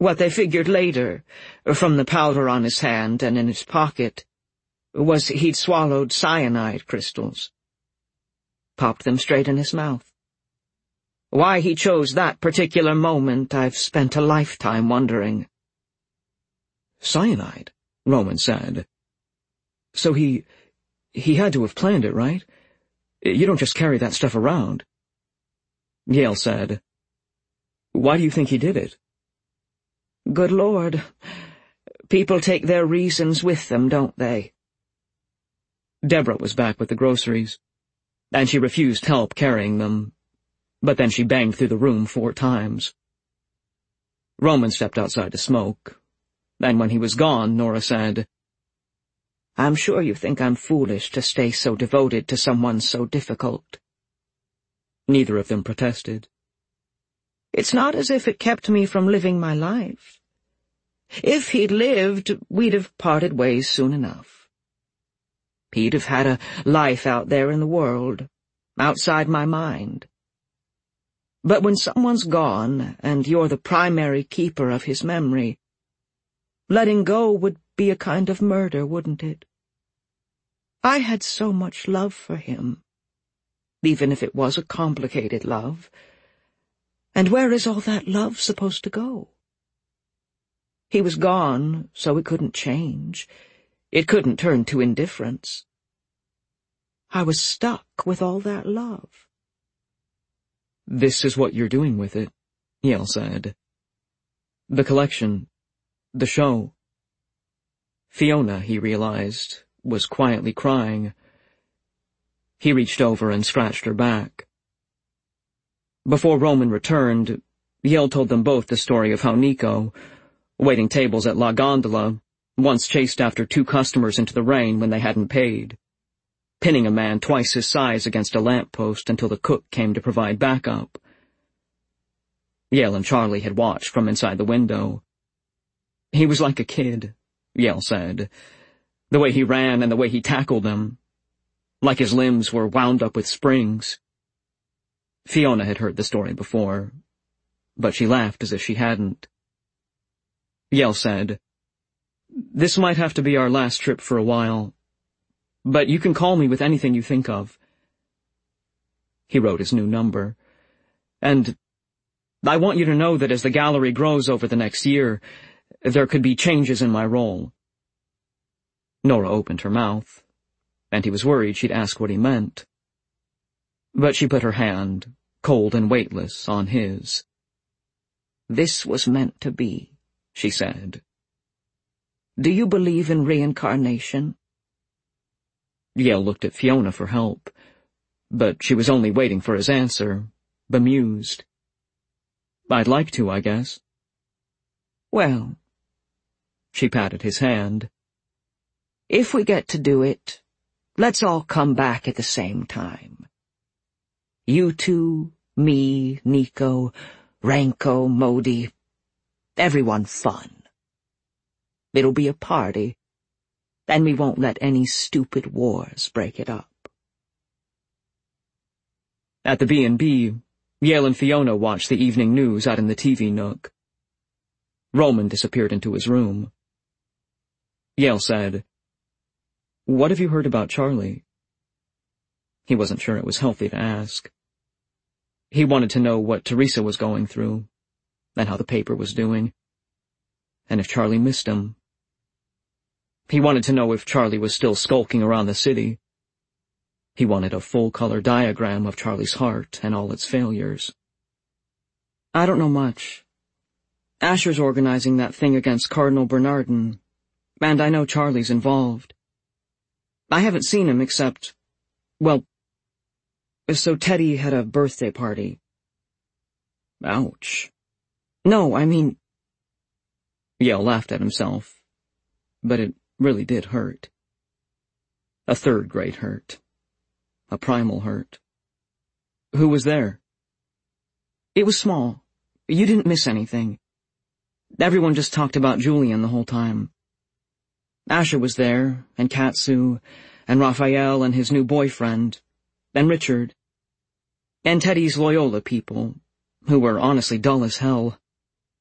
What they figured later, from the powder on his hand and in his pocket, was he'd swallowed cyanide crystals. Popped them straight in his mouth. Why he chose that particular moment, I've spent a lifetime wondering. Cyanide, Roman said. So he... he had to have planned it, right? You don't just carry that stuff around. Yale said, Why do you think he did it? Good Lord. People take their reasons with them, don't they? Deborah was back with the groceries, and she refused help carrying them, but then she banged through the room four times. Roman stepped outside to smoke, and when he was gone, Nora said, I'm sure you think I'm foolish to stay so devoted to someone so difficult. Neither of them protested. It's not as if it kept me from living my life. If he'd lived, we'd have parted ways soon enough. He'd have had a life out there in the world, outside my mind. But when someone's gone, and you're the primary keeper of his memory, letting go would be a kind of murder, wouldn't it? I had so much love for him, even if it was a complicated love. And where is all that love supposed to go? He was gone, so it couldn't change. It couldn't turn to indifference. I was stuck with all that love. This is what you're doing with it, Yale said. The collection, the show. Fiona, he realized, was quietly crying. He reached over and scratched her back. Before Roman returned, Yale told them both the story of how Nico, waiting tables at La Gondola, once chased after two customers into the rain when they hadn't paid, pinning a man twice his size against a lamppost until the cook came to provide backup. Yale and Charlie had watched from inside the window. He was like a kid, Yale said, the way he ran and the way he tackled them, like his limbs were wound up with springs. Fiona had heard the story before, but she laughed as if she hadn't. Yale said, This might have to be our last trip for a while, but you can call me with anything you think of. He wrote his new number, and I want you to know that as the gallery grows over the next year, there could be changes in my role. Nora opened her mouth, and he was worried she'd ask what he meant. But she put her hand, cold and weightless, on his. This was meant to be, she said. Do you believe in reincarnation? Yale looked at Fiona for help, but she was only waiting for his answer, bemused. I'd like to, I guess. Well, she patted his hand. If we get to do it, let's all come back at the same time. You two, me, Nico, Ranko, Modi, everyone fun. It'll be a party, and we won't let any stupid wars break it up. At the B and B, Yale and Fiona watched the evening news out in the T V nook. Roman disappeared into his room. Yale said, What have you heard about Charlie? He wasn't sure it was healthy to ask. He wanted to know what Teresa was going through, and how the paper was doing, and if Charlie missed him. He wanted to know if Charlie was still skulking around the city. He wanted a full-color diagram of Charlie's heart and all its failures. I don't know much. Asher's organizing that thing against Cardinal Bernardin, and I know Charlie's involved. I haven't seen him except, well, so Teddy had a birthday party. Ouch. No, I mean... Yale laughed at himself, but it really did hurt. A third-grade hurt. A primal hurt. Who was there? It was small. You didn't miss anything. Everyone just talked about Julian the whole time. Asher was there, and Katsu, and Raphael and his new boyfriend, and Richard, and Teddy's Loyola people, who were honestly dull as hell.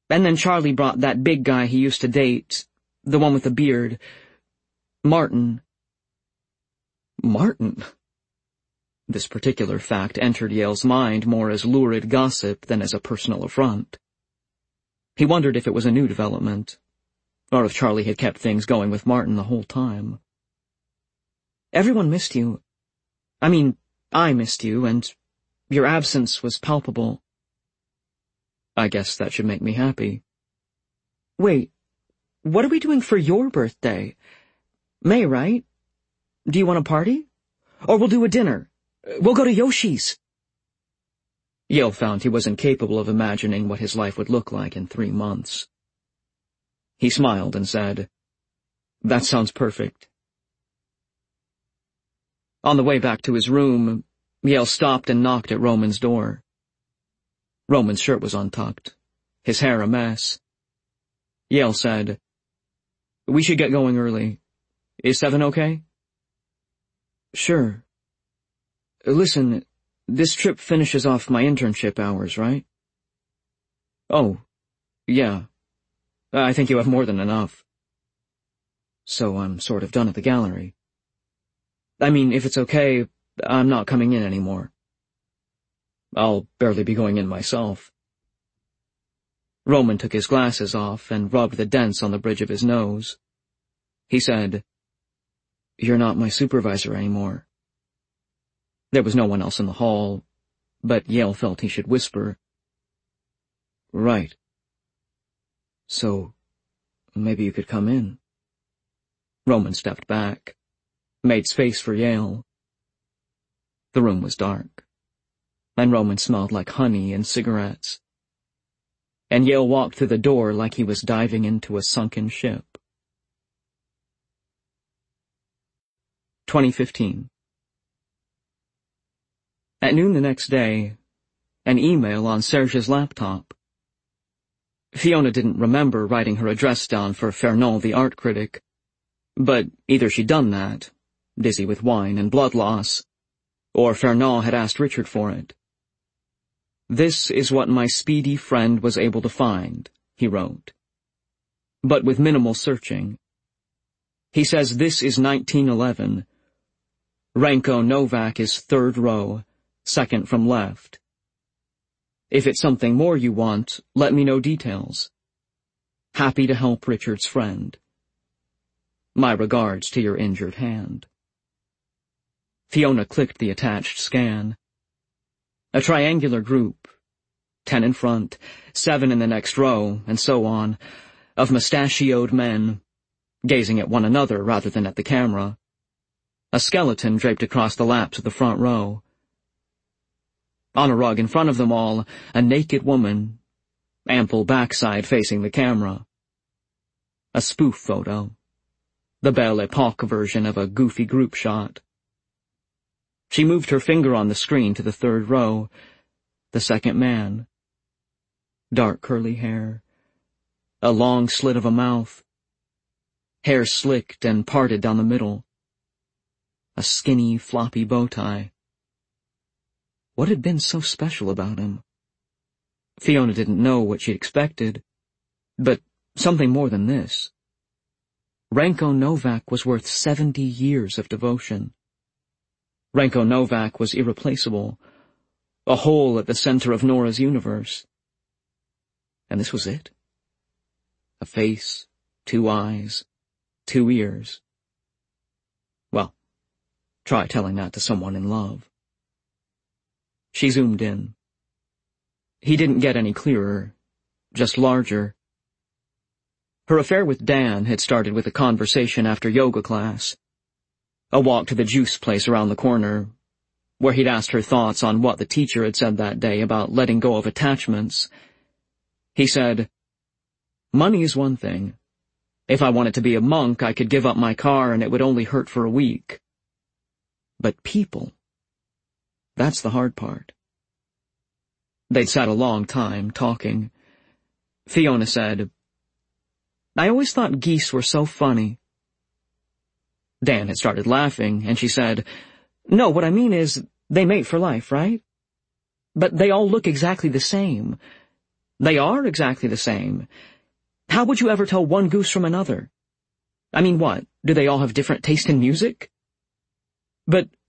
And then Charlie brought that big guy he used to date, the one with the beard, Martin. Martin? This particular fact entered Yale's mind more as lurid gossip than as a personal affront. He wondered if it was a new development, or if Charlie had kept things going with Martin the whole time. Everyone missed you. I mean, I missed you, and your absence was palpable. I guess that should make me happy. Wait, what are we doing for your birthday? May, right? Do you want a party? Or we'll do a dinner. We'll go to Yoshi's. Yale found he was incapable of imagining what his life would look like in three months. He smiled and said, "That sounds perfect." On the way back to his room, Yale stopped and knocked at Roman's door. Roman's shirt was untucked, his hair a mess. Yale said, "We should get going early. Is seven okay?" "Sure. Listen, this trip finishes off my internship hours, right?" "Oh, yeah. I think you have more than enough." "So I'm sort of done at the gallery. I mean, if it's okay, I'm not coming in anymore. I'll barely be going in myself." Roman took his glasses off and rubbed the dents on the bridge of his nose. He said, "You're not my supervisor anymore." There was no one else in the hall, but Yale felt he should whisper, "Right. So, maybe you could come in." Roman stepped back, made space for Yale. The room was dark, and Roman smelled like honey and cigarettes. And Yale walked through the door like he was diving into a sunken ship. twenty fifteen. At noon the next day, an email on Serge's laptop. Fiona didn't remember writing her address down for Fernand the art critic, but either she'd done that, dizzy with wine and blood loss, or Fernand had asked Richard for it. "This is what my speedy friend was able to find," he wrote. But with minimal searching. He says this is nineteen eleven. Ranko Novak is third row, second from left. If it's something more you want, let me know details. Happy to help Richard's friend. My regards to your injured hand. Fiona clicked the attached scan. A triangular group, ten in front, seven in the next row, and so on, of mustachioed men, gazing at one another rather than at the camera. A skeleton draped across the laps of the front row. On a rug in front of them all, a naked woman, ample backside facing the camera. A spoof photo. The Belle Epoque version of a goofy group shot. She moved her finger on the screen to the third row, the second man. Dark curly hair, a long slit of a mouth, hair slicked and parted down the middle, a skinny, floppy bow tie. What had been so special about him? Fiona didn't know what she'd expected, but something more than this. Ranko Novak was worth seventy years of devotion. Ranko Novak was irreplaceable, a hole at the center of Nora's universe. And this was it? A face, two eyes, two ears. Well, try telling that to someone in love. She zoomed in. He didn't get any clearer, just larger. Her affair with Dan had started with a conversation after yoga class. A walk to the juice place around the corner, where he'd asked her thoughts on what the teacher had said that day about letting go of attachments. He said, "Money is one thing. If I wanted to be a monk, I could give up my car and it would only hurt for a week. But people, that's the hard part." They'd sat a long time, talking. Fiona said, "I always thought geese were so funny." Dan had started laughing, and she said, "No, what I mean is, they mate for life, right? But they all look exactly the same. They are exactly the same. How would you ever tell one goose from another? I mean, what, do they all have different taste in music? But